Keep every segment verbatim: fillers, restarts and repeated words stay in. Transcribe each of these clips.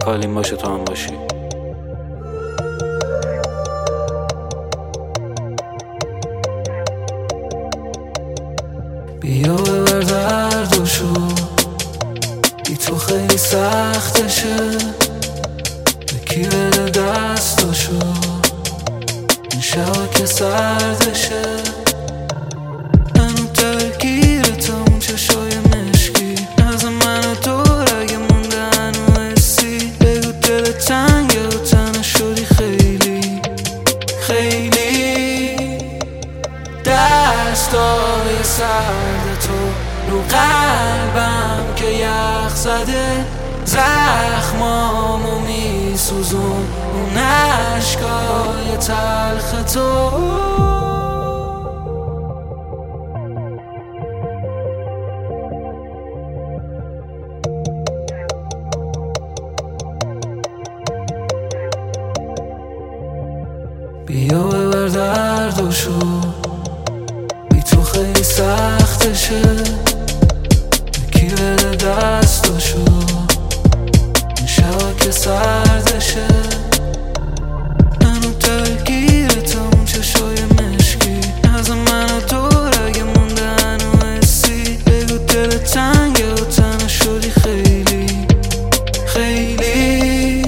حالیم باشه تو هم باشی. بیا ببر دردشو، بی تو خیلی سختشه. یکی بده دستشو، این شبا که سردشه. منو درگیرتم اون چشای مشکی، از من و دور اگه مونده هنو حسی. بگو دل تنگه و تنه شدی خیلی خیلی. دستای سرد تو رو قلبم که یخ زده، زخمامو میسوزون اون عشقای تلخ تو. بیا ببر دردشو، بی تو خیلی سختشه. یکی بده دستشو، این شبا که سردشه. منو درگیرتم اون چشای مشکی، از من و دور اگه مونده هنو حسی. بگو دل تنگه و تنه شدی خیلی خیلی.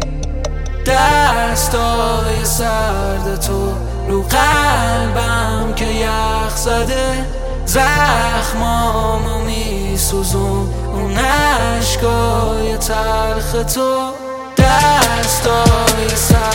دستای سرد تو رو قلبم که یخ زده، زخمامو میسوزون اون عشقای تلخ تو. دستای سرد